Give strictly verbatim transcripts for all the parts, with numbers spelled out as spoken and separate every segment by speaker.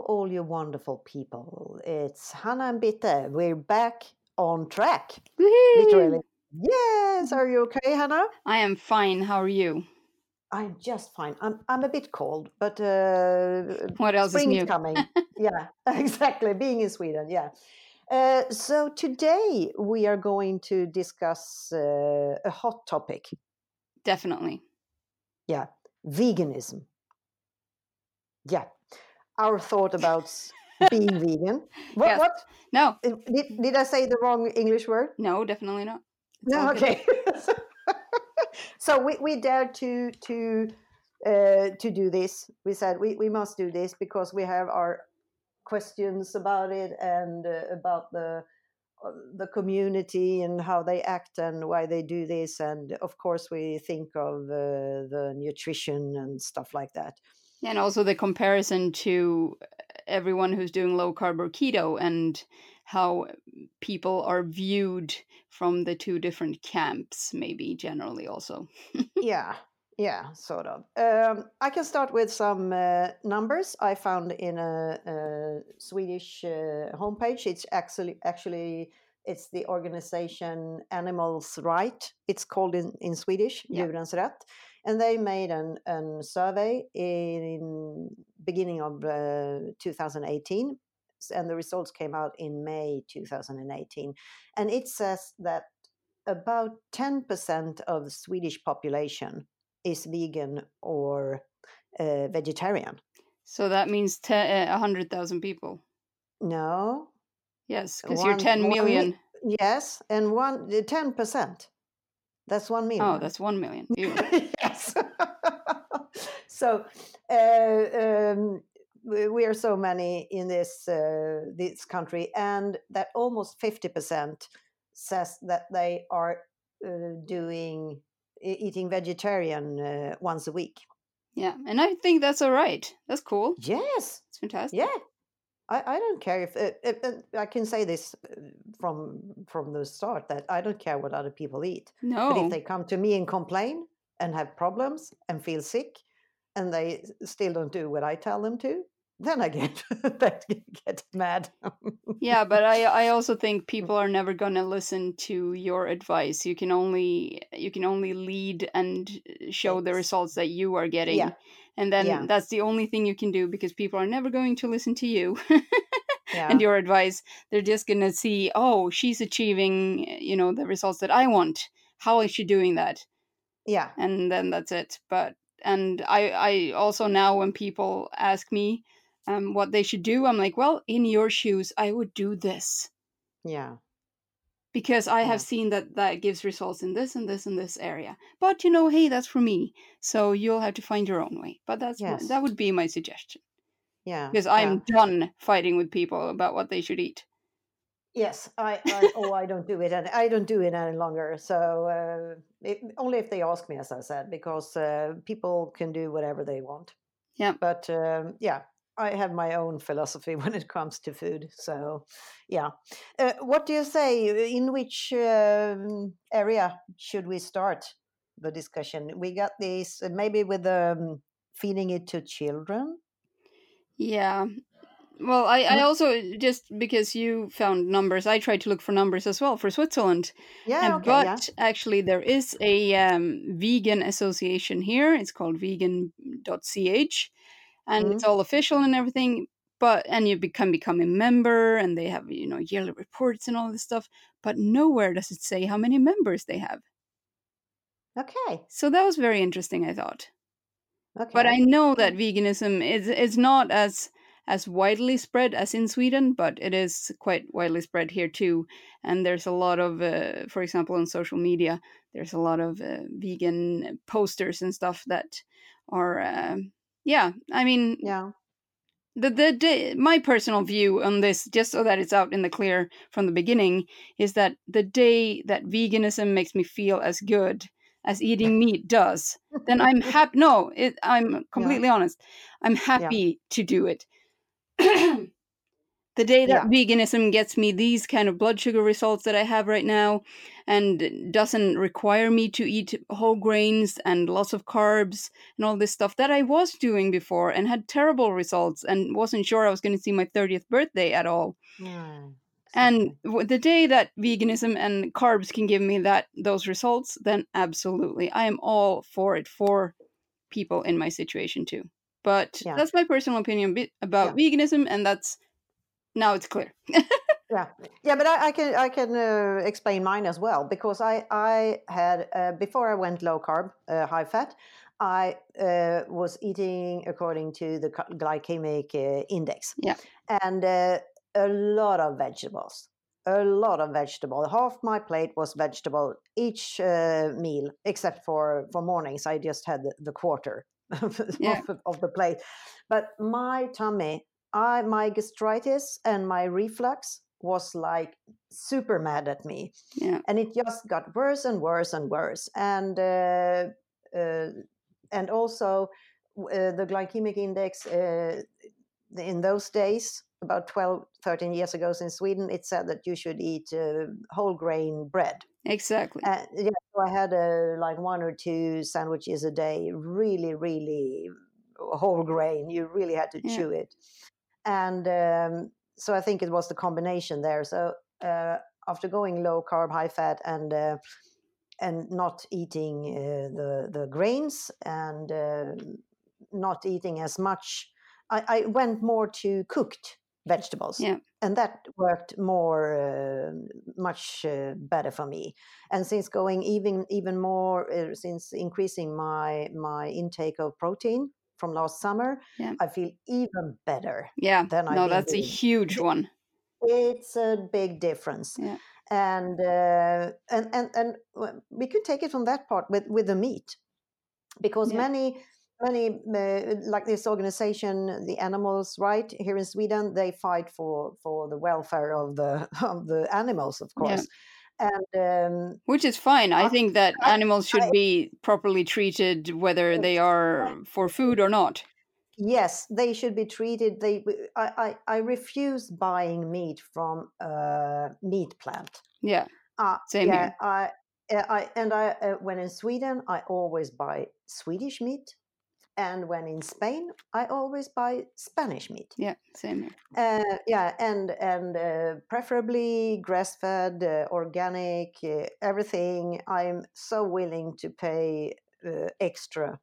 Speaker 1: all you wonderful people. It's Hannah and Bitte. We're back on track.
Speaker 2: Woohoo!
Speaker 1: Literally. Yes. Are you okay, Hannah?
Speaker 2: I am fine. How are you?
Speaker 1: I'm just fine. I'm I'm a bit cold, but uh,
Speaker 2: What else is
Speaker 1: spring is
Speaker 2: new?
Speaker 1: coming. Yeah, exactly. Being in Sweden, yeah. Uh, so today we are going to discuss uh, a hot topic.
Speaker 2: Definitely.
Speaker 1: Yeah, veganism. Yeah, our thought about being vegan. What?
Speaker 2: Yes.
Speaker 1: What?
Speaker 2: No.
Speaker 1: Uh, Did, did I say the wrong English word?
Speaker 2: No, definitely not. It's all
Speaker 1: No.
Speaker 2: good.
Speaker 1: Okay. So we we dared to to uh, to do this. We said we we must do this because we have our questions about it and uh, about the uh, the community and how they act and why they do this, and of course we think of uh, the nutrition and stuff like that.
Speaker 2: And also the comparison to everyone who's doing low carb or keto and how people are viewed from the two different camps, maybe generally also.
Speaker 1: Yeah, yeah, sort of. Um, I can start with some uh, numbers I found in a, a Swedish uh, homepage. It's actually actually it's the organization Animals Right. It's called in in Swedish,
Speaker 2: Yeah.
Speaker 1: Djurens Rätt, and they made an an survey in beginning of uh, two thousand eighteen, and the results came out in May two thousand eighteen, and it says that about ten percent of the Swedish population is vegan or uh, vegetarian.
Speaker 2: So that means te- uh, one hundred thousand people.
Speaker 1: No,
Speaker 2: Yes, because you're
Speaker 1: one,
Speaker 2: ten
Speaker 1: one,
Speaker 2: million.
Speaker 1: mi- yes, and one uh, ten percent. That's one
Speaker 2: Oh,
Speaker 1: million.
Speaker 2: that's one million. Ew.
Speaker 1: Yes. So uh, um, we we are so many in this uh, this country, and that almost fifty percent says that they are uh, doing e- eating vegetarian uh, once a week.
Speaker 2: Yeah, and I think that's all right. That's cool.
Speaker 1: Yes.
Speaker 2: It's fantastic.
Speaker 1: Yeah. I, I don't care if, uh, if, uh, I can say this uh, from from the start that I don't care what other people eat. But if
Speaker 2: No.
Speaker 1: they come to me and complain and have problems and feel sick, and they s- still don't do what I tell them to, then I get that get mad.
Speaker 2: Yeah, but I I also think people are never going to listen to your advice. You can only you can only lead and show the
Speaker 1: Ex-
Speaker 2: results that you are
Speaker 1: yeah,
Speaker 2: getting. And then
Speaker 1: yeah,
Speaker 2: that's the only thing you can do because people are never going to listen to you and
Speaker 1: yeah,
Speaker 2: your advice. They're just going to see, "Oh, she's achieving, you know, the results that I want. How is she doing that?"
Speaker 1: yeah,
Speaker 2: And then that's it. But and I I also now when people ask me um, what they should do, I'm like, well, in your shoes, I would do this
Speaker 1: yeah,
Speaker 2: because I have
Speaker 1: yeah,
Speaker 2: seen that that gives results in this and this and this area. But you know, hey, that's for me, so you'll have to find your own way. But that's what that
Speaker 1: yes,
Speaker 2: would be my suggestion
Speaker 1: yeah,
Speaker 2: because
Speaker 1: yeah.
Speaker 2: I'm done fighting with people about what they should eat.
Speaker 1: Yes, I, I oh I don't do it and I don't do it any longer. So uh, it, only if they ask me, as I said, because uh, people can do whatever they want.
Speaker 2: Yeah.
Speaker 1: But um, yeah, I have my own philosophy when it comes to food. So yeah, uh, what do you say? In which um, area should we start the discussion? We got this uh, maybe with um, feeding it to children.
Speaker 2: Yeah. Well, I, I
Speaker 1: Mm,
Speaker 2: also just because you found numbers, I tried to look for numbers as well for Switzerland,
Speaker 1: yeah.
Speaker 2: and
Speaker 1: Okay.
Speaker 2: but
Speaker 1: Yeah.
Speaker 2: actually there is a um, vegan association here. It's called vegan dot c h, and it's
Speaker 1: Mm,
Speaker 2: all official and everything. But and you become become a member, and they have you know yearly reports and all this stuff. But nowhere does it say how many members they have.
Speaker 1: okay.
Speaker 2: So that was very interesting, I thought. But I
Speaker 1: Okay.
Speaker 2: know that veganism is is not as as widely spread as in Sweden, but it is quite widely spread here too. And there's a lot of, uh, for example, on social media, there's a lot of uh, vegan posters and stuff that are, uh, yeah. I mean,
Speaker 1: Yeah.
Speaker 2: the the day, my personal view on this, just so that it's out in the clear from the beginning, is that the day that veganism makes me feel as good as eating meat does, then I'm happy. No, it, I'm
Speaker 1: Yeah.
Speaker 2: completely honest. I'm
Speaker 1: Yeah.
Speaker 2: happy to do it. The day that
Speaker 1: Yeah.
Speaker 2: veganism gets me these kind of blood sugar results that I have right now, and doesn't require me to eat whole grains and lots of carbs and all this stuff that I was doing before and had terrible results and wasn't sure I was going to see my thirtieth birthday at all.
Speaker 1: Mm,
Speaker 2: And
Speaker 1: exactly.
Speaker 2: w- the day that veganism and carbs can give me that those results, then absolutely, I am all for it for people in my situation too. But
Speaker 1: Yeah.
Speaker 2: that's my personal opinion bit about
Speaker 1: Yeah.
Speaker 2: veganism, and that's now it's clear.
Speaker 1: Yeah, yeah, but I, I can I can uh, explain mine as well because I I had uh, before I went low carb, uh, high fat, I uh, was eating according to the gy- glycemic uh, index,
Speaker 2: Yeah,
Speaker 1: and uh, a lot of vegetables, a lot of vegetable. Half my plate was vegetable each uh, meal, except for for mornings. I just had the, the quarter of,
Speaker 2: yeah,
Speaker 1: of the plate, but my tummy, I my gastritis and my reflux was like super mad at me,
Speaker 2: yeah,
Speaker 1: and it just got worse and worse and worse. And uh, uh, and also uh, the glycemic index uh, in those days, about twelve, thirteen years ago in Sweden, it said that you should eat uh, whole grain bread.
Speaker 2: exactly.
Speaker 1: And yeah, so I had uh, like one or two sandwiches a day, really, really whole grain. You really had to
Speaker 2: Yeah,
Speaker 1: chew it. And um, so I think it was the combination there. So uh, after going low carb, high fat, and uh, and not eating uh, the the grains and uh, not eating as much, I, I went more to cooked vegetables,
Speaker 2: yeah,
Speaker 1: and that worked more uh, much uh, better for me. And since going even even more, uh, since increasing my my intake of protein from last summer,
Speaker 2: yeah,
Speaker 1: I feel even better
Speaker 2: yeah.
Speaker 1: than I've
Speaker 2: No,
Speaker 1: been
Speaker 2: that's a
Speaker 1: doing.
Speaker 2: huge one.
Speaker 1: It's a big difference.
Speaker 2: Yeah,
Speaker 1: And uh, and and and w- we could take it from that part with with the meat, because
Speaker 2: yeah,
Speaker 1: many many uh, like this organization, the animals right here in Sweden, they fight for for the welfare of the of the animals, of
Speaker 2: yeah.
Speaker 1: course. And um,
Speaker 2: Which is fine. I
Speaker 1: I,
Speaker 2: think that
Speaker 1: I,
Speaker 2: animals
Speaker 1: I
Speaker 2: should be properly treated, whether they are for food or not.
Speaker 1: yes, they should be treated. They, I, I, I refuse buying meat from a meat plant.
Speaker 2: Yeah,
Speaker 1: Uh,
Speaker 2: same
Speaker 1: yeah,
Speaker 2: here.
Speaker 1: I, uh, I, and I, uh, when in Sweden, I always buy Swedish meat, and when in Spain, I always buy Spanish meat.
Speaker 2: Yeah, same here.
Speaker 1: Uh, yeah, and and uh, preferably grass-fed, uh, organic, uh, everything. I'm so willing to pay uh, extra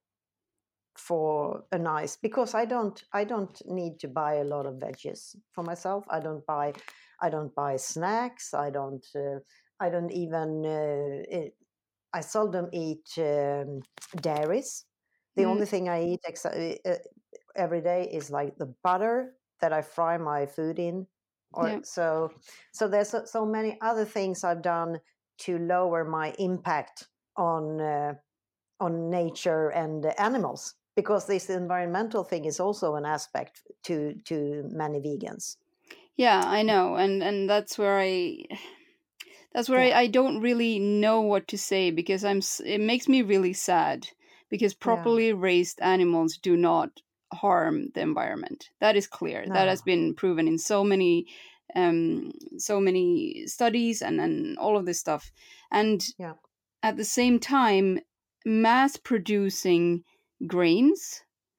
Speaker 1: for a nice, because I don't I don't need to buy a lot of veggies for myself. I don't buy I don't buy snacks. I don't uh, I don't even uh, it, I seldom eat um, dairies. The
Speaker 2: Mm,
Speaker 1: only thing I eat ex- uh, uh, every day is like the butter that I fry my food in, or
Speaker 2: yeah.
Speaker 1: so. So there's so, so many other things I've done to lower my impact on uh, on nature and animals, because this environmental thing is also an aspect to to many vegans.
Speaker 2: Yeah, I know. And and that's where I that's where
Speaker 1: Yeah,
Speaker 2: I, I don't really know what to say because I'm s- it makes me really sad because
Speaker 1: yeah,
Speaker 2: properly raised animals do not harm the environment. That is clear. That has
Speaker 1: no,
Speaker 2: been proven in so many um so many studies and and all of this stuff. And
Speaker 1: yeah,
Speaker 2: at the same time, mass producing grains,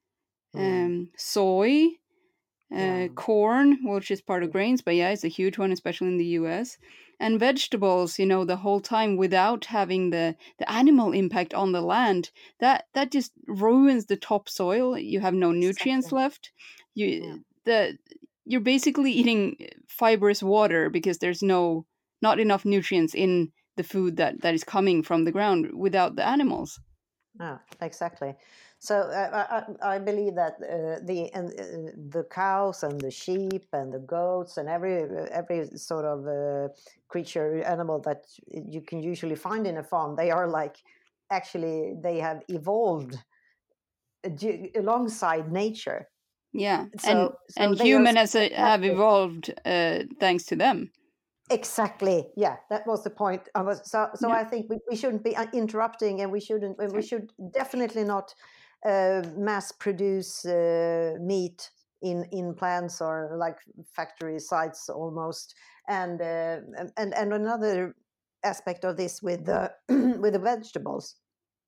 Speaker 1: mm,
Speaker 2: um, soy, uh,
Speaker 1: yeah,
Speaker 2: corn, which is part of
Speaker 1: mm,
Speaker 2: grains, but yeah, it's a huge one, especially in the U S. And vegetables, you know, the whole time without having the the animal impact on the land, that that just ruins the topsoil. You have no nutrients
Speaker 1: exactly.
Speaker 2: left.
Speaker 1: Yeah.
Speaker 2: You the you're basically eating fibrous water because there's no not enough nutrients in the food that that is coming from the ground without the animals.
Speaker 1: Yeah, exactly. So uh, I, I I believe that uh, the and uh, the cows and the sheep and the goats and every uh, every sort of uh, creature animal that you can usually find in a farm, they are like, actually they have evolved uh, du- alongside nature.
Speaker 2: Yeah,
Speaker 1: So
Speaker 2: and
Speaker 1: so
Speaker 2: and
Speaker 1: they are
Speaker 2: human has a, have
Speaker 1: exactly.
Speaker 2: evolved uh, thanks to them.
Speaker 1: Exactly. Yeah, that was the point. I was so so.
Speaker 2: Yeah,
Speaker 1: I think we, we shouldn't be uh, interrupting, and we shouldn't. And we
Speaker 2: sorry.
Speaker 1: should definitely not uh, mass produce uh, meat in in plants or like factory sites almost. And uh, and and another aspect of this with the with the vegetables.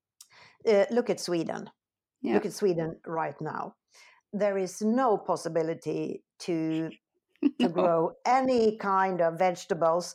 Speaker 1: Uh, look at Sweden.
Speaker 2: Yeah.
Speaker 1: Look at Sweden right now. There is no possibility to to
Speaker 2: No.
Speaker 1: grow any kind of vegetables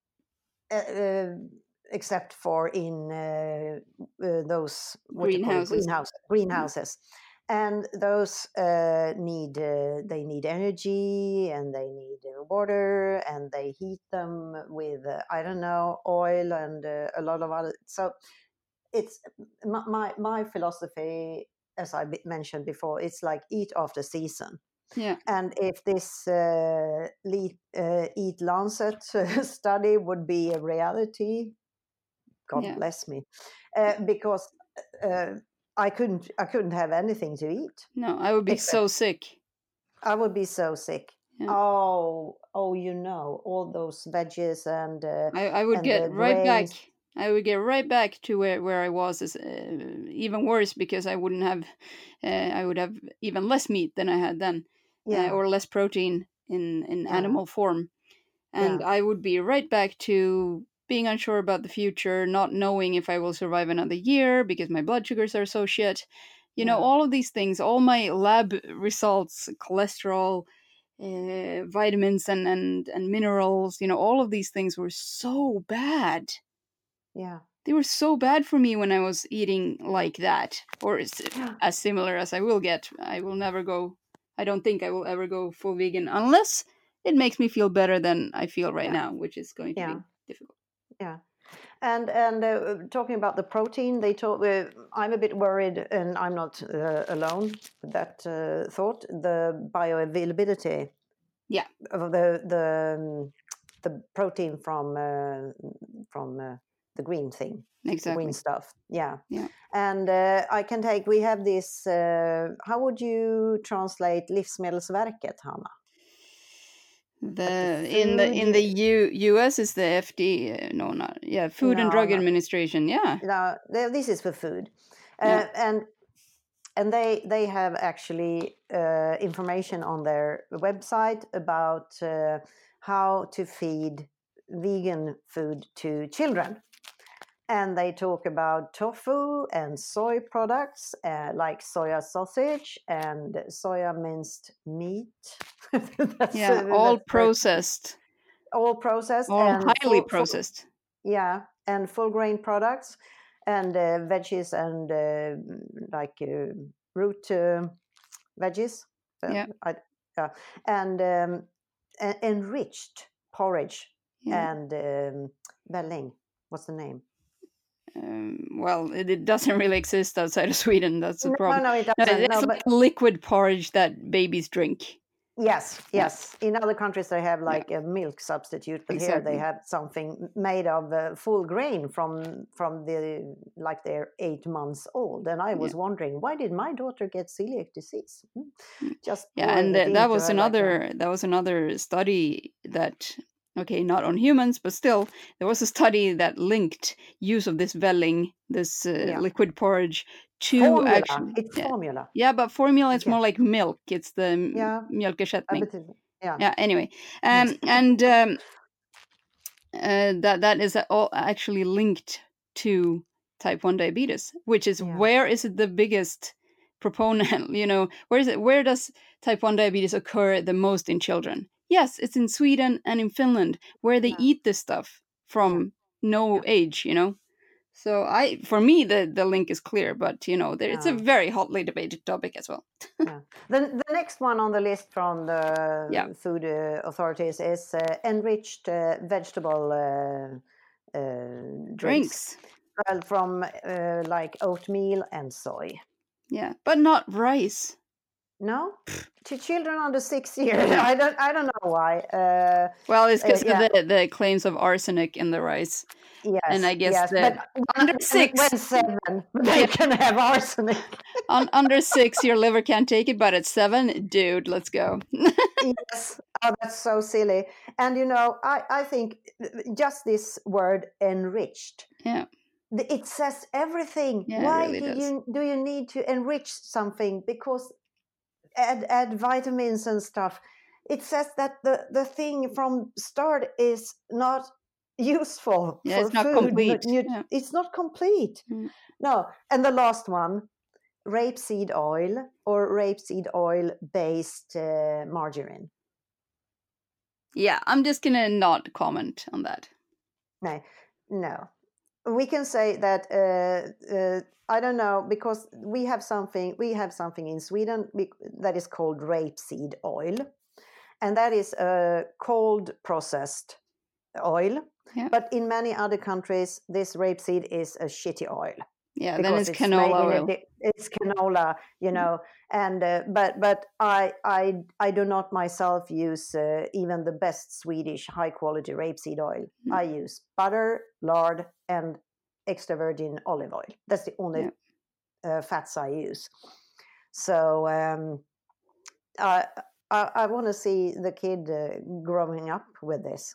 Speaker 1: uh, uh, except for in uh, uh, those what you call it,
Speaker 2: Greenhouses.
Speaker 1: greenhouse greenhouses, and those uh, need uh, they need energy and they need uh, water and they heat them with uh, I don't know oil and uh, a lot of other. So it's my my, my philosophy, as I be- mentioned before. It's like eat after season.
Speaker 2: Yeah.
Speaker 1: And if this uh, le- uh, Eat Lancet uh, study would be a reality, God
Speaker 2: Yeah.
Speaker 1: bless me, uh, because uh, I couldn't I couldn't have anything to eat.
Speaker 2: No, I would be
Speaker 1: Except
Speaker 2: so sick.
Speaker 1: I would be so sick.
Speaker 2: Yeah.
Speaker 1: Oh, oh, you know, all those veggies and uh,
Speaker 2: I, I would
Speaker 1: and
Speaker 2: get
Speaker 1: the
Speaker 2: right back.
Speaker 1: grains.
Speaker 2: I would get right back to where, where I was, is, uh, even worse, because I wouldn't have, uh, I would have even less meat than I had then, uh,
Speaker 1: Yeah,
Speaker 2: or less protein in, in
Speaker 1: yeah,
Speaker 2: animal form. And
Speaker 1: yeah,
Speaker 2: I would be right back to being unsure about the future, not knowing if I will survive another year because my blood sugars are so shit. You know,
Speaker 1: yeah,
Speaker 2: all of these things, all my lab results, cholesterol, uh, vitamins and, and, and minerals, you know, all of these things were so bad.
Speaker 1: yeah,
Speaker 2: They were so bad for me when I was eating like that, or as, as similar as I will get. I will never go, I don't think I will ever go full vegan unless it makes me feel better than I feel right
Speaker 1: yeah,
Speaker 2: now, which is going to
Speaker 1: yeah,
Speaker 2: be difficult.
Speaker 1: yeah. And and uh, talking about the protein, they told uh, I'm a bit worried, and I'm not uh, alone with that uh, thought. The bioavailability
Speaker 2: Yeah,
Speaker 1: of the the um, the protein from uh, from uh, the green thing, the green
Speaker 2: exactly.
Speaker 1: stuff. Yeah,
Speaker 2: Yeah.
Speaker 1: and uh, I can take. We have this. Uh, how would you translate Livsmedelsverket, Hanna? Like the
Speaker 2: The in the
Speaker 1: food.
Speaker 2: in the U, US is the F D A, no, not, yeah, Food and
Speaker 1: No,
Speaker 2: Drug
Speaker 1: no,
Speaker 2: Administration. Yeah.
Speaker 1: no. This is for food,
Speaker 2: Yeah.
Speaker 1: uh, and and they they have actually uh, information on their website about uh, how to feed vegan food to children, and they talk about tofu and soy products uh, like soya sausage and soya minced meat. that's
Speaker 2: Yeah,
Speaker 1: uh,
Speaker 2: all
Speaker 1: that's very,
Speaker 2: processed,
Speaker 1: all processed
Speaker 2: all
Speaker 1: and
Speaker 2: highly
Speaker 1: full, full
Speaker 2: processed.
Speaker 1: yeah, and full grain products and uh, veggies and uh, like uh, root uh, veggies. Uh,
Speaker 2: Yeah.
Speaker 1: I, yeah. And um, e- enriched porridge
Speaker 2: Yeah.
Speaker 1: and um, velling. What's the name?
Speaker 2: Um, well, it, it doesn't really exist outside of Sweden. That's the
Speaker 1: No,
Speaker 2: problem.
Speaker 1: no, it
Speaker 2: No,
Speaker 1: doesn't.
Speaker 2: it's
Speaker 1: No,
Speaker 2: like
Speaker 1: but
Speaker 2: liquid porridge that babies drink.
Speaker 1: yes,
Speaker 2: Yeah.
Speaker 1: yes. In other countries, they have
Speaker 2: Yeah.
Speaker 1: like a milk substitute, but here they
Speaker 2: Exactly.
Speaker 1: have something made of uh, full grain from from the like they're eight months old. And I
Speaker 2: Yeah.
Speaker 1: was wondering, why did my daughter get celiac disease? Hmm.
Speaker 2: Mm.
Speaker 1: Just
Speaker 2: Yeah,
Speaker 1: pouring
Speaker 2: and
Speaker 1: it
Speaker 2: th- that
Speaker 1: into
Speaker 2: was
Speaker 1: her like a
Speaker 2: another that was another study that, okay, not on humans, but still there was a study that linked use of this velling, this uh,
Speaker 1: yeah
Speaker 2: liquid porridge, to
Speaker 1: formula.
Speaker 2: actually,
Speaker 1: It's
Speaker 2: yeah,
Speaker 1: formula.
Speaker 2: yeah, but formula, it's
Speaker 1: Yeah,
Speaker 2: more like milk. It's the m-
Speaker 1: yeah. Uh,
Speaker 2: mjölkersättning.
Speaker 1: but it- yeah.
Speaker 2: Yeah. Anyway,
Speaker 1: Mm.
Speaker 2: um, and um, uh, that that is all actually linked to type one diabetes, which is,
Speaker 1: Yeah,
Speaker 2: where is it the biggest proponent? You know, where is it? Where does type one diabetes occur the most in children? Yes, it's in Sweden and in Finland, where they
Speaker 1: yeah,
Speaker 2: eat this stuff
Speaker 1: yeah,
Speaker 2: from no
Speaker 1: yeah,
Speaker 2: age. You know, so I, for me, the the link is clear, but you know, there, it's a
Speaker 1: yeah,
Speaker 2: very hotly debated topic as well.
Speaker 1: yeah. The the next one on the list from
Speaker 2: Yeah,
Speaker 1: the food uh, authorities is uh, enriched uh, vegetable uh, uh, drinks.
Speaker 2: drinks.
Speaker 1: Well, from uh, like oatmeal and soy.
Speaker 2: Yeah, but not rice.
Speaker 1: No, to children under six years.
Speaker 2: Yeah.
Speaker 1: I don't. I don't know why. Uh,
Speaker 2: Well, it's
Speaker 1: uh,
Speaker 2: because of
Speaker 1: yeah.
Speaker 2: the, the claims of arsenic in the rice. And
Speaker 1: Yes.
Speaker 2: I guess
Speaker 1: Yes. But
Speaker 2: the under
Speaker 1: when,
Speaker 2: six,
Speaker 1: when seven, they
Speaker 2: yeah,
Speaker 1: can have arsenic.
Speaker 2: on under six, your liver can't take it, but at seven, dude, let's go.
Speaker 1: Yes. Oh, that's so silly. And you know, I I think just this word enriched.
Speaker 2: Yeah,
Speaker 1: th- It says everything.
Speaker 2: yeah, it
Speaker 1: Why
Speaker 2: really
Speaker 1: do
Speaker 2: does.
Speaker 1: you do you need to enrich something? Because add add vitamins and stuff. It says that the the thing from start is not useful
Speaker 2: Yeah,
Speaker 1: for
Speaker 2: it's not
Speaker 1: food.
Speaker 2: complete.
Speaker 1: nu-
Speaker 2: Yeah.
Speaker 1: It's not complete.
Speaker 2: Mm.
Speaker 1: No. And the last one, rapeseed oil or rapeseed oil based uh, margarine.
Speaker 2: Yeah, I'm just gonna not comment on that.
Speaker 1: No, no. We can say that uh, uh, I don't know, because we have something we have something in Sweden that is called rapeseed oil, and that is a cold processed oil.
Speaker 2: Yeah.
Speaker 1: But in many other countries, this rapeseed is a shitty oil.
Speaker 2: Yeah, then
Speaker 1: Because
Speaker 2: it's
Speaker 1: it's made
Speaker 2: canola
Speaker 1: in a
Speaker 2: oil.
Speaker 1: di- it's canola, you know, and uh, but but I I I do not myself use uh, even the best Swedish high quality rapeseed oil.
Speaker 2: Mm.
Speaker 1: I use butter, lard, and extra virgin olive oil. That's the only
Speaker 2: Yeah.
Speaker 1: uh, fats I use. So um, I I, I want to see the kid uh, growing up with this.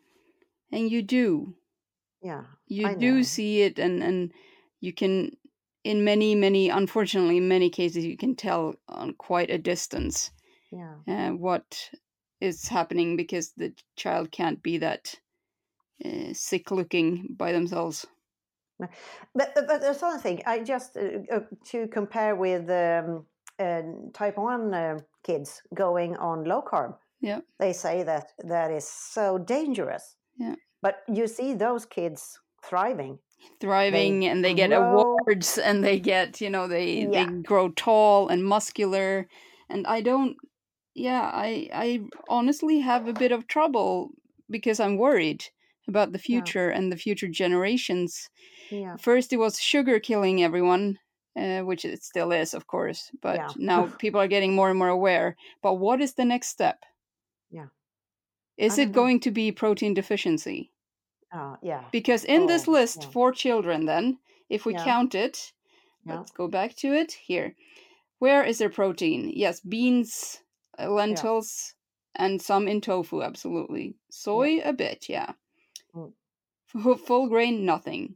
Speaker 2: And you do.
Speaker 1: Yeah,
Speaker 2: You
Speaker 1: I
Speaker 2: do
Speaker 1: know.
Speaker 2: see it, and and you can, in many many unfortunately in many cases, you can tell on quite a distance
Speaker 1: Yeah.
Speaker 2: uh, what is happening, because the child can't be that uh, sick looking by themselves.
Speaker 1: But but there's another thing. I just uh, uh, to compare with um, uh, type one uh, kids going on low carb.
Speaker 2: Yeah.
Speaker 1: They say that that is so dangerous.
Speaker 2: Yeah.
Speaker 1: But you see those kids thriving.
Speaker 2: Thriving,
Speaker 1: They
Speaker 2: and they get
Speaker 1: grow.
Speaker 2: awards, and they get, you know, they they
Speaker 1: Yeah.
Speaker 2: grow tall and muscular. And I don't, yeah, I I honestly have a bit of trouble, because I'm worried about the
Speaker 1: Yeah.
Speaker 2: future and the future generations.
Speaker 1: Yeah.
Speaker 2: First, it was sugar killing everyone, uh, which it still is, of course. But
Speaker 1: Yeah.
Speaker 2: now people are getting more and more aware. But what is the next step?
Speaker 1: Yeah.
Speaker 2: Is
Speaker 1: I
Speaker 2: it
Speaker 1: don't know.
Speaker 2: going to be protein deficiency?
Speaker 1: Uh, yeah.
Speaker 2: Because in this
Speaker 1: Oh,
Speaker 2: list
Speaker 1: yeah.
Speaker 2: for children, then, if we
Speaker 1: Yeah.
Speaker 2: count it,
Speaker 1: Yeah.
Speaker 2: let's go back to it here. Where is there protein? Yes, beans, uh, lentils, and some in tofu, absolutely. Soy, a bit, yeah.
Speaker 1: Mm.
Speaker 2: F- Full grain, nothing.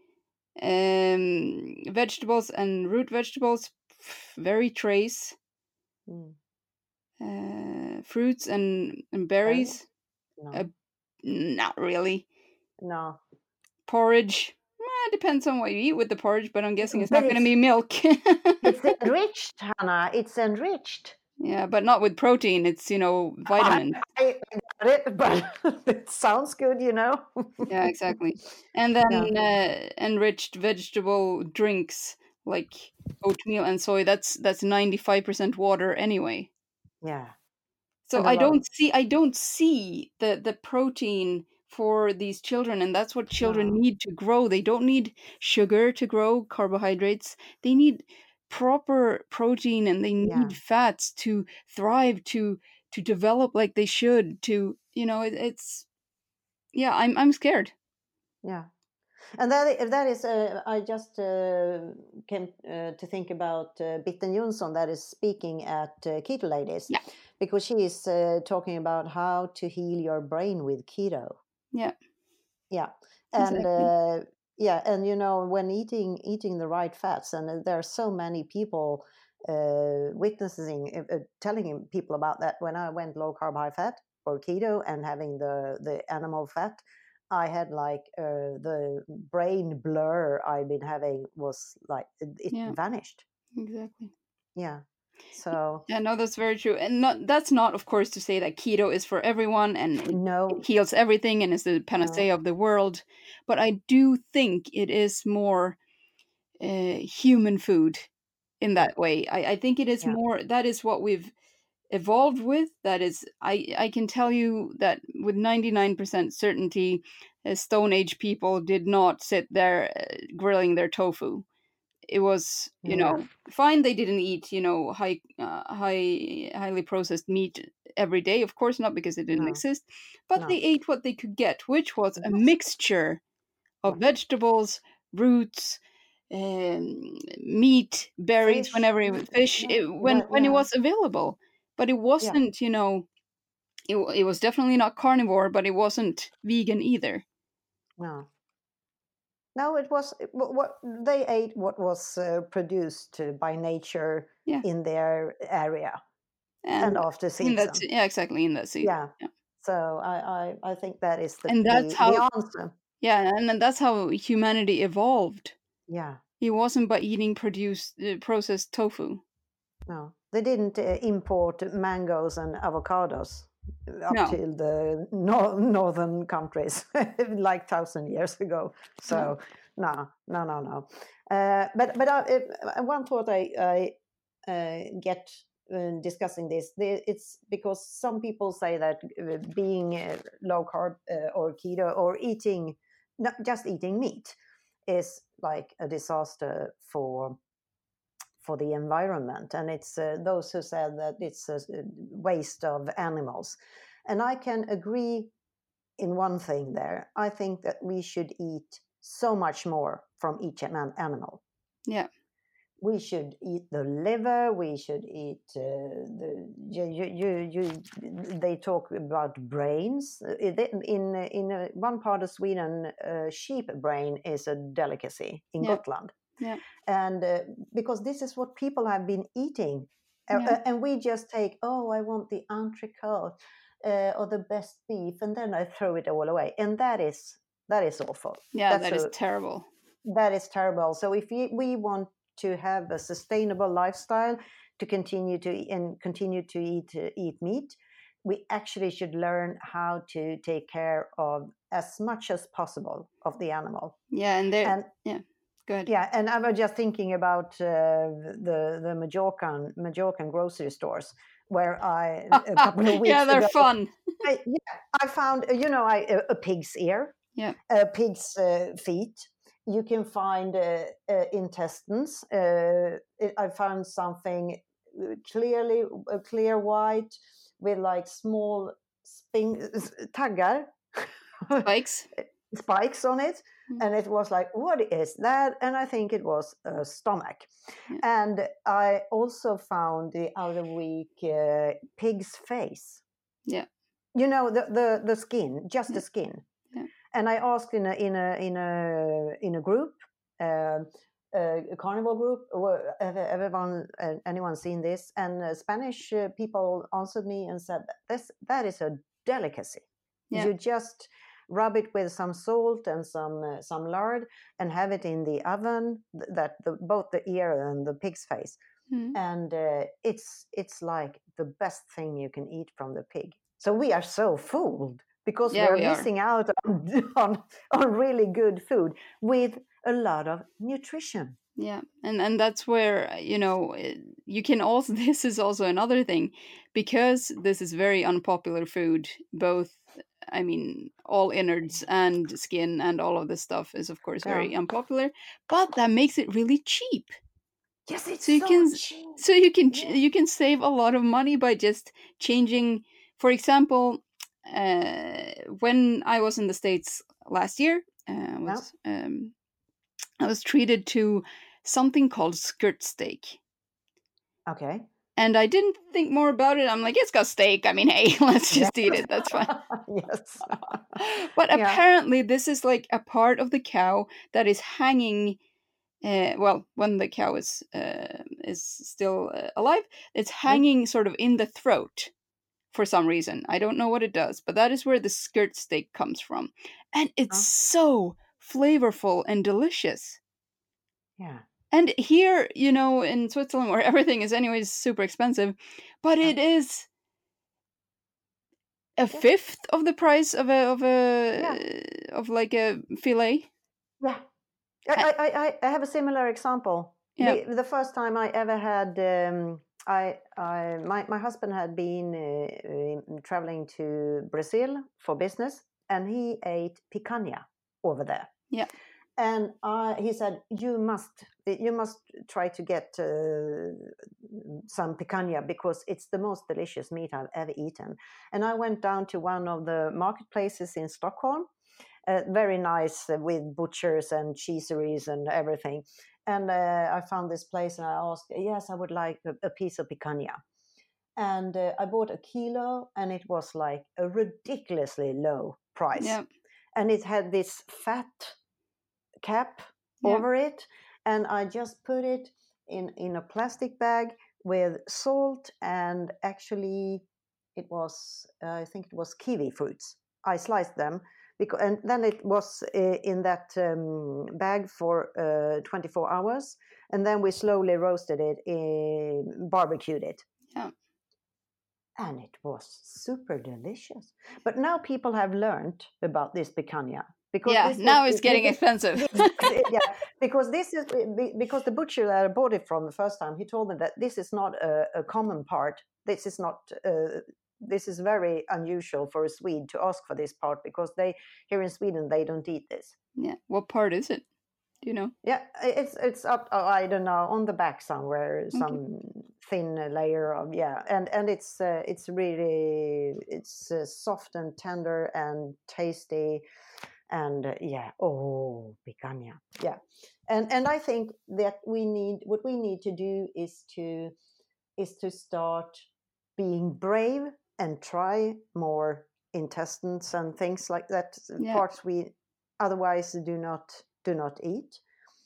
Speaker 2: Um, vegetables and root vegetables, very trace.
Speaker 1: Mm.
Speaker 2: Uh, fruits and, and
Speaker 1: Berry?
Speaker 2: berries,
Speaker 1: No.
Speaker 2: uh, not really.
Speaker 1: No.
Speaker 2: Porridge, eh, depends on what you eat with the porridge, but I'm guessing it's
Speaker 1: But
Speaker 2: not going to
Speaker 1: it's
Speaker 2: be milk.
Speaker 1: it's enriched, Hannah. It's enriched.
Speaker 2: Yeah, but not with protein. It's, you know, vitamins.
Speaker 1: I, I got it, but it sounds good, you know.
Speaker 2: Yeah, exactly. And then
Speaker 1: Yeah.
Speaker 2: uh, enriched vegetable drinks like oatmeal and soy. That's that's ninety-five percent water anyway.
Speaker 1: Yeah.
Speaker 2: So
Speaker 1: And a
Speaker 2: I
Speaker 1: lot of
Speaker 2: don't see I don't see the the protein for these children, and that's what children
Speaker 1: no.
Speaker 2: need to grow. They don't need sugar to grow, carbohydrates. They need proper protein, and they
Speaker 1: Yeah.
Speaker 2: need fats to thrive, to to develop like they should, to, you know, it, it's yeah, I'm I'm scared.
Speaker 1: Yeah. And that that is uh, I just uh, came uh, to think about uh, Bitten Jonsson that is speaking at uh, Keto Ladies,
Speaker 2: Yeah.
Speaker 1: because she is uh, talking about how to heal your brain with keto.
Speaker 2: Yeah.
Speaker 1: Yeah. And
Speaker 2: Exactly.
Speaker 1: uh, yeah, and you know, when eating eating the right fats, and uh, there are so many people uh, witnessing uh, uh, telling people about that. When I went low carb high fat or keto and having the the animal fat, I had like uh, the brain blur I've been having was like it, it
Speaker 2: Yeah,
Speaker 1: vanished.
Speaker 2: exactly.
Speaker 1: Yeah. So
Speaker 2: Yeah, no, that's very true. And not, that's not, of course, to say that keto is for everyone and it, it
Speaker 1: no,
Speaker 2: heals everything and is the
Speaker 1: no,
Speaker 2: panacea of the world. But I do think it is more uh, human food in
Speaker 1: yeah,
Speaker 2: that way. I, I think it is
Speaker 1: yeah,
Speaker 2: more, that is what we've evolved with. That is, I, I can tell you that with ninety-nine percent certainty, uh, Stone Age people did not sit there uh, grilling their tofu. It was, you
Speaker 1: yeah,
Speaker 2: know, fine they didn't eat, you know, high uh, high highly processed meat every day, of course not, because it didn't
Speaker 1: no,
Speaker 2: exist, but they
Speaker 1: no,
Speaker 2: ate what they could get, which was a
Speaker 1: yes,
Speaker 2: mixture
Speaker 1: yeah,
Speaker 2: of vegetables, roots, um, meat, berries,
Speaker 1: fish,
Speaker 2: whenever it was fish,
Speaker 1: yeah,
Speaker 2: it, when
Speaker 1: but
Speaker 2: when it
Speaker 1: yeah,
Speaker 2: was available. But it
Speaker 1: yeah,
Speaker 2: wasn't, you know, it, wa- it was definitely not carnivore, but it wasn't vegan either.
Speaker 1: no. No, it was it- what, what they ate what was uh, produced uh, by nature
Speaker 2: Yeah.
Speaker 1: in their area and
Speaker 2: And
Speaker 1: after
Speaker 2: in that
Speaker 1: season.
Speaker 2: se- yeah, exactly, in that season.
Speaker 1: Yeah.
Speaker 2: Yeah.
Speaker 1: So I, I, I think that is the,
Speaker 2: And that's
Speaker 1: the,
Speaker 2: how,
Speaker 1: the answer.
Speaker 2: yeah, and then that's how humanity evolved.
Speaker 1: Yeah.
Speaker 2: It wasn't by eating produced uh, processed tofu.
Speaker 1: No, they didn't uh, import mangoes and avocados up
Speaker 2: No,
Speaker 1: till the no- northern countries like thousand years ago.
Speaker 2: no.
Speaker 1: So no, no, no, no. Uh, but but uh, uh, one thought I, I uh, get uh, discussing this, the- it's because some people say that uh, being uh, low carb uh, or keto or eating, not just eating meat, is like a disaster for for the environment, and it's uh, those who said that it's a waste of animals. And I can agree in one thing there. I think that we should eat so much more from each animal.
Speaker 2: Yeah.
Speaker 1: We should eat the liver. We should eat uh, the you, you, you, you, they talk about brains in in, in uh, one part of Sweden. Uh, sheep brain is a delicacy in
Speaker 2: Yeah.
Speaker 1: Gotland.
Speaker 2: Yeah.
Speaker 1: And uh, because this is what people have been eating. Uh,
Speaker 2: Yeah.
Speaker 1: and we just take, oh, I want the entrecote uh, or the best beef, and then I throw it all away, and that is that is awful.
Speaker 2: Yeah,
Speaker 1: That's
Speaker 2: that is
Speaker 1: a
Speaker 2: terrible.
Speaker 1: that is terrible. So if we, we want to have a sustainable lifestyle, to continue to and continue to eat uh, eat meat, we actually should learn how to take care of as much as possible of the animal.
Speaker 2: Yeah, and there,
Speaker 1: And
Speaker 2: yeah, go ahead.
Speaker 1: yeah, and I was just thinking about uh, the the Majorcan Majorcan grocery stores where I a couple of
Speaker 2: Yeah,
Speaker 1: weeks
Speaker 2: they're
Speaker 1: ago,
Speaker 2: fun.
Speaker 1: I, yeah, I found uh, you know I a, a pig's ear,
Speaker 2: Yeah.
Speaker 1: a pig's uh, feet. You can find uh, uh, intestines. Uh, it, I found something uh, clearly uh, clear white with like small spin taggar.
Speaker 2: Spikes.
Speaker 1: Spikes on it,
Speaker 2: Mm.
Speaker 1: and it was like, what is that? And I think it was a stomach.
Speaker 2: Yeah.
Speaker 1: And I also found the other week uh, pig's face.
Speaker 2: Yeah.
Speaker 1: You know, the the, the skin, just
Speaker 2: Yeah.
Speaker 1: the skin.
Speaker 2: Yeah.
Speaker 1: And I asked in a in a in a in a group, uh, a carnival group, everyone, uh, anyone seen this? And uh, Spanish uh, people answered me and said, this that is a delicacy.
Speaker 2: Yeah.
Speaker 1: You just rub it with some salt and some uh, some lard and have it in the oven, that the, both the ear and the pig's face.
Speaker 2: Mm.
Speaker 1: And uh, it's it's like the best thing you can eat from the pig. So we are so fooled because
Speaker 2: Yeah,
Speaker 1: we're
Speaker 2: we are.
Speaker 1: missing out on, on on really good food with a lot of nutrition.
Speaker 2: Yeah, and and that's where, you know, it- you can also this is also another thing, because this is very unpopular food, both, I mean, all innards and skin and all of this stuff is of course
Speaker 1: Yeah.
Speaker 2: very unpopular, but that makes it really cheap.
Speaker 1: Yes, it's
Speaker 2: So you
Speaker 1: so
Speaker 2: can
Speaker 1: cheap.
Speaker 2: so you can ch-
Speaker 1: Yeah.
Speaker 2: you can save a lot of money by just changing. For example, uh, when I was in the States last year, uh,
Speaker 1: Yeah.
Speaker 2: was um, I was treated to something called skirt steak.
Speaker 1: Okay.
Speaker 2: And I didn't think more about it. I'm like, it's got steak. I mean, hey, let's just
Speaker 1: Yeah.
Speaker 2: eat it. That's fine.
Speaker 1: Yes.
Speaker 2: But
Speaker 1: Yeah.
Speaker 2: apparently, this is like a part of the cow that is hanging. Uh, well, when the cow is uh, is still uh, alive, it's
Speaker 1: Mm.
Speaker 2: hanging sort of in the throat for some reason. I don't know what it does, but that is where the skirt steak comes from, and it's
Speaker 1: Huh?
Speaker 2: so flavorful and delicious.
Speaker 1: Yeah.
Speaker 2: And here, you know, in Switzerland, where everything is anyways super expensive, but
Speaker 1: Yeah.
Speaker 2: it is a
Speaker 1: Yeah.
Speaker 2: fifth of the price of a of
Speaker 1: Yeah.
Speaker 2: a of like a fillet.
Speaker 1: Yeah.
Speaker 2: I,
Speaker 1: I, I, I- I have a similar example.
Speaker 2: yeah,
Speaker 1: The, the first time I ever had, um, I, I, my, my husband had been uh, uh, traveling to Brazil for business, and he ate picanha over there.
Speaker 2: yeah,
Speaker 1: And I, he said, you must, you must try to get uh, some picanha because it's the most delicious meat I've ever eaten. And I went down to one of the marketplaces in Stockholm, uh, very nice uh, with butchers and cheeseries and everything. And uh, I found this place and I asked, yes, I would like a, a piece of picanha. And uh, I bought a kilo, and it was like a ridiculously low price.
Speaker 2: yeah,
Speaker 1: And it had this fat cap
Speaker 2: yeah,
Speaker 1: over it. And I just put it in, in a plastic bag with salt and actually it was uh, I think it was kiwi fruits. I sliced them because, and then it was uh, in that um, bag for uh, twenty-four hours, and then we slowly roasted it, in, barbecued it,
Speaker 2: Yeah.
Speaker 1: and it was super delicious. But now people have learned about this picanha because
Speaker 2: Yeah,
Speaker 1: this was
Speaker 2: now it's getting
Speaker 1: this,
Speaker 2: expensive.
Speaker 1: this, yeah, because this is because the butcher that I bought it from the first time, he told me that this is not a, a common part. This is not. Uh, this is very unusual for a Swede to ask for this part because they here in Sweden they don't eat this.
Speaker 2: Yeah. What part is it? Do you know?
Speaker 1: Yeah, it's it's up. Oh, I don't know, on the back somewhere,
Speaker 2: Okay.
Speaker 1: some thin layer of, yeah, and and it's uh, it's really it's uh, soft and tender and tasty, and uh, yeah, oh, picanha, yeah, and and I think that we need what we need to do is to is to start being brave and try more intestines and things like that,
Speaker 2: Yeah.
Speaker 1: parts we otherwise do not do not eat.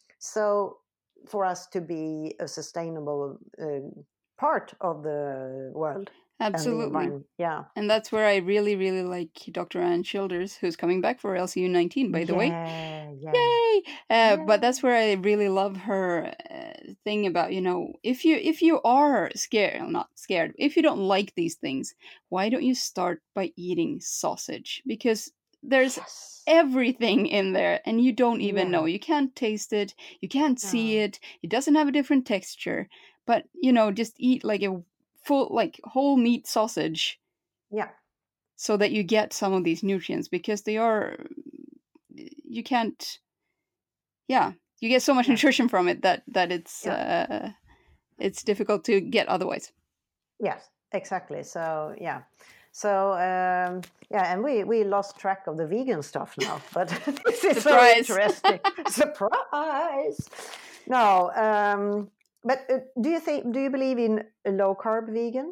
Speaker 1: So for us to be a sustainable uh, part of the world and the
Speaker 2: Absolutely.
Speaker 1: environment, yeah,
Speaker 2: And that's where I really, really like Doctor Ann Childers, who's coming back for L C U nineteen, by the way.
Speaker 1: yeah, yeah,
Speaker 2: Yay! Uh, But
Speaker 1: yeah,
Speaker 2: that's where I really love her uh, thing about, you know, if you if you are scared, well, not scared, if you don't like these things, why don't you start by eating sausage? Because there's
Speaker 1: yes,
Speaker 2: everything in there and you don't even know.
Speaker 1: yeah,
Speaker 2: You can't taste it, you can't see
Speaker 1: no,
Speaker 2: it, it doesn't have a different texture. But, you know, just eat like a full, like whole meat sausage
Speaker 1: yeah,
Speaker 2: so that you get some of these nutrients because they are, you can't, yeah, you get so much
Speaker 1: yeah,
Speaker 2: nutrition from it that that it's
Speaker 1: yeah,
Speaker 2: uh it's difficult to get otherwise.
Speaker 1: yes, exactly. So yeah, so um, yeah, and we we lost track of the vegan stuff now, but this is so
Speaker 2: Surprise.
Speaker 1: interesting. Surprise! No, um, but uh, do you think? Do you believe in a low carb vegan?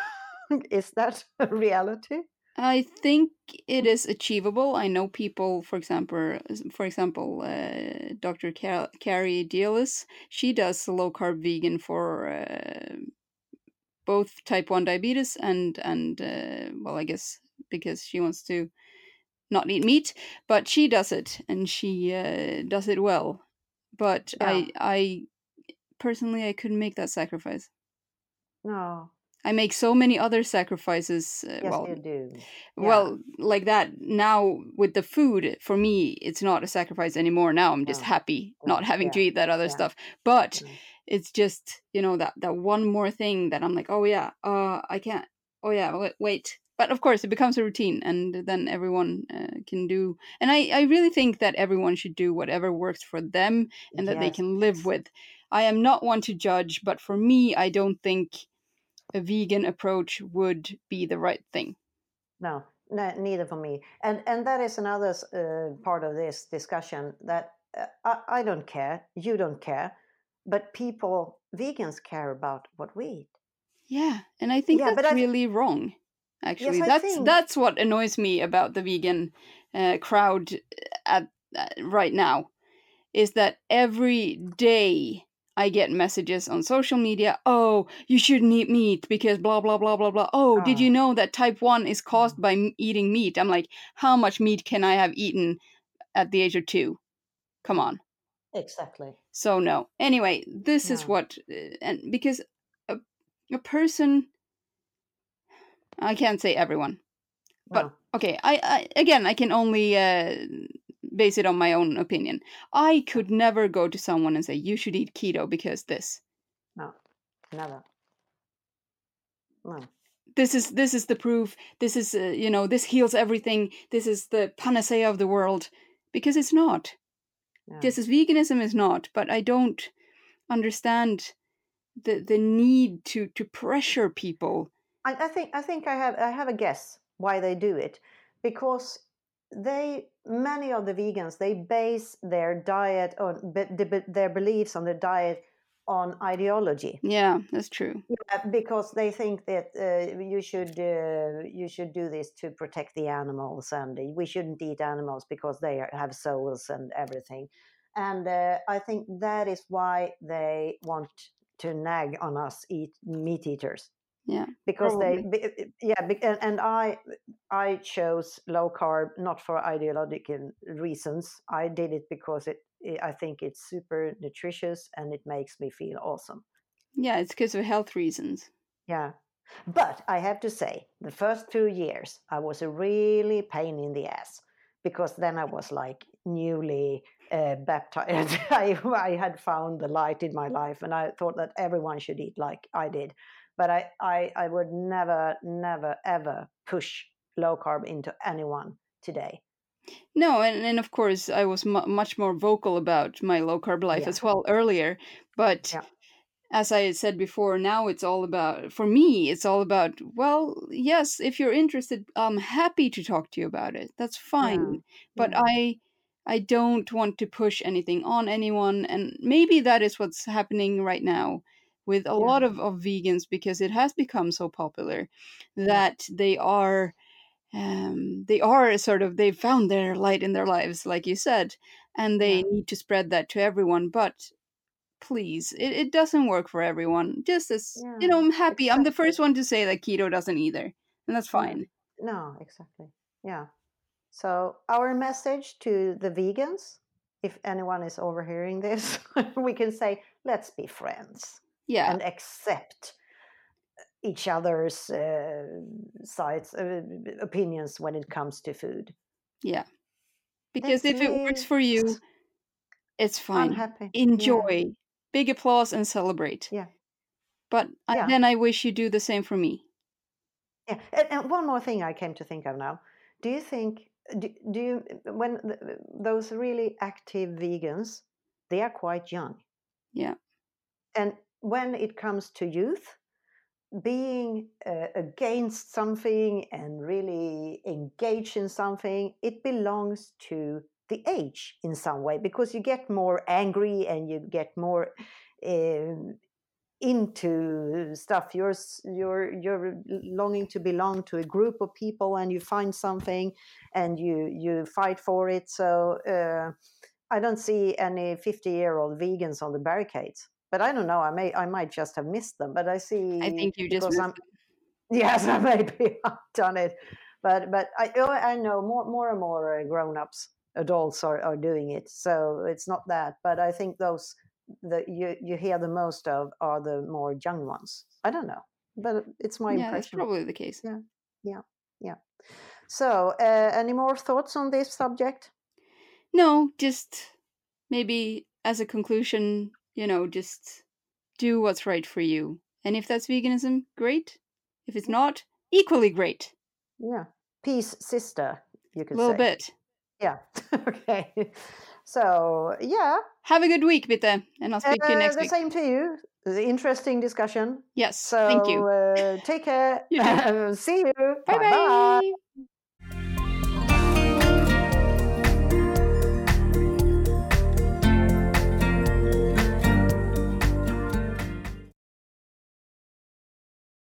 Speaker 1: Is that a reality?
Speaker 2: I think it is achievable. I know people, for example, for example, uh, Doctor Car- Carrie Dielis, she does low carb vegan for uh, both type one diabetes and and uh, well, I guess because she wants to not eat meat, but she does it and she uh, does it well. But
Speaker 1: Yeah.
Speaker 2: I I personally I couldn't make that sacrifice.
Speaker 1: No.
Speaker 2: I make so many other sacrifices. Uh,
Speaker 1: Yes,
Speaker 2: well,
Speaker 1: you do. Yeah.
Speaker 2: well, like that now with the food. For me, it's not a sacrifice anymore. Now I'm just
Speaker 1: No.
Speaker 2: happy not
Speaker 1: No.
Speaker 2: having to
Speaker 1: Yeah.
Speaker 2: eat that other
Speaker 1: Yeah.
Speaker 2: stuff. But
Speaker 1: No.
Speaker 2: it's just, you know, that that one more thing that I'm like, oh yeah, uh, I can't. Oh yeah, wait. wait. But of course, it becomes a routine, and then everyone uh, can do. And I, I really think that everyone should do whatever works for them, and that they
Speaker 1: Yes.
Speaker 2: can live with. I am not one to judge, but for me, I don't think a vegan approach would be the right thing.
Speaker 1: No. No. Neither for me. And and that is another uh, part of this discussion that uh, I, I don't care. You don't care, but people, vegans, care about what we eat.
Speaker 2: Yeah, and I think
Speaker 1: Yeah. But
Speaker 2: that's
Speaker 1: I. Th-
Speaker 2: really wrong.
Speaker 1: yes,
Speaker 2: Actually,
Speaker 1: I
Speaker 2: that's
Speaker 1: think.
Speaker 2: that's what annoys me about the vegan uh, crowd at, at right now is that every day I get messages on social media. Oh, you shouldn't eat meat because blah blah blah blah blah. Oh, did you
Speaker 1: Ah.
Speaker 2: know that type one is caused
Speaker 1: Oh,
Speaker 2: by m- eating meat? I'm like, how much meat can I have eaten at the age of two? Come
Speaker 1: no.
Speaker 2: on.
Speaker 1: Exactly.
Speaker 2: So no. Anyway, this is
Speaker 1: No.
Speaker 2: what, uh, and because a, a person, I can't say everyone, but
Speaker 1: No.
Speaker 2: okay, I, I again, I can only uh, base it on my own opinion. I
Speaker 1: No.
Speaker 2: could never go to someone and say you should eat keto because this.
Speaker 1: No. Never. No.
Speaker 2: This is this is the proof. This is uh, you know this heals everything. This is the panacea of the world because it's not.
Speaker 1: No.
Speaker 2: This is veganism is not. But I don't understand the the need to to pressure people.
Speaker 1: I, I think I think I have I have a guess why they do it, because they many of the vegans, they base their diet on be- the- their beliefs on the diet on ideology.
Speaker 2: Yeah, that's true.
Speaker 1: Yeah, because they think that uh, you should uh, you should do this to protect the animals, and we shouldn't eat animals because they are, have souls and everything. And uh, I think that is why they want to nag on us eat meat eaters.
Speaker 2: Yeah,
Speaker 1: because they
Speaker 2: probably.
Speaker 1: be- uh, yeah be- and, and i i chose low carb not for ideological reasons. I did it because it, it I think it's super nutritious and it makes me feel awesome.
Speaker 2: Yeah, it's because of health reasons.
Speaker 1: Yeah, but I have to say the first two years I was a really pain in the ass, because then I was like newly uh, baptized. I, I had found the light in my life and I thought that everyone should eat like I did. But I, I, I would never, never, ever push low carb into anyone today.
Speaker 2: No, and, and of course, I was mu much more vocal about my low carb life
Speaker 1: Yeah,
Speaker 2: as well earlier. But
Speaker 1: yeah,
Speaker 2: as I said before, now it's all about, for me, it's all about, well, yes, if you're interested, I'm happy to talk to you about it. That's
Speaker 1: yeah,
Speaker 2: fine. But
Speaker 1: yeah,
Speaker 2: I I don't want to push anything on anyone. And maybe that is what's happening right now with a
Speaker 1: yeah,
Speaker 2: lot of, of vegans, because it has become so popular
Speaker 1: yeah,
Speaker 2: that they are um, they are sort of, they've found their light in their lives, like you said, and they
Speaker 1: yeah,
Speaker 2: need to spread that to everyone. But please, it, it doesn't work for everyone. Just as, you
Speaker 1: yeah,
Speaker 2: know, I'm happy. I'm the
Speaker 1: exactly.
Speaker 2: first one to say that keto doesn't either, and that's
Speaker 1: Yeah,
Speaker 2: fine.
Speaker 1: no, exactly. Yeah. So, our message to the vegans, if anyone is overhearing this, we can say, let's be friends
Speaker 2: Yeah,
Speaker 1: and accept each other's uh, sides, uh, opinions when it comes to food.
Speaker 2: yeah. Because
Speaker 1: Let's
Speaker 2: if it works
Speaker 1: live.
Speaker 2: for you, it's
Speaker 1: I'm
Speaker 2: fine.
Speaker 1: happy. Yeah,
Speaker 2: Enjoy. Big applause and celebrate.
Speaker 1: yeah,
Speaker 2: But I,
Speaker 1: yeah,
Speaker 2: then I wish you do the same for me.
Speaker 1: yeah. And, and one more thing I came to think of now. Do you think, do, do you, when the, those really active vegans, they are quite young.
Speaker 2: Yeah,
Speaker 1: And when it comes to youth, being uh, against something and really engaged in something, it belongs to the age in some way, because you get more angry and you get more uh, into stuff. You're you're you're longing to belong to a group of people, and you find something, and you you fight for it. So uh, I don't see any fifty-year-old vegans on the barricades. But I don't know. I may I might just have missed them. But I
Speaker 2: I
Speaker 1: see,
Speaker 2: think you just
Speaker 1: because
Speaker 2: missed
Speaker 1: I'm yes, I maybe I've done it. But but I oh, I know more more and more uh, grown-ups, adults are, are doing it. So it's not that. But I think those that you you hear the most of are the more young ones. I don't know, but it's my
Speaker 2: it. Yeah, that's
Speaker 1: impression.
Speaker 2: probably the case.
Speaker 1: Yeah, yeah, yeah. So uh, any more thoughts on this subject?
Speaker 2: No, just maybe as a conclusion, you know, just do what's right for you. And if that's veganism, great. If it's not, equally great.
Speaker 1: Yeah, peace, sister. You
Speaker 2: A
Speaker 1: could
Speaker 2: little
Speaker 1: say.
Speaker 2: bit.
Speaker 1: Yeah. Okay. So yeah,
Speaker 2: Have a good week, Bitte, and I'll speak to you
Speaker 1: uh,
Speaker 2: next
Speaker 1: the
Speaker 2: week.
Speaker 1: same to you. The interesting discussion.
Speaker 2: Yes, thank you.
Speaker 1: So uh, take care.
Speaker 2: You too.
Speaker 1: See you.
Speaker 2: Bye
Speaker 1: Bye bye.
Speaker 2: bye.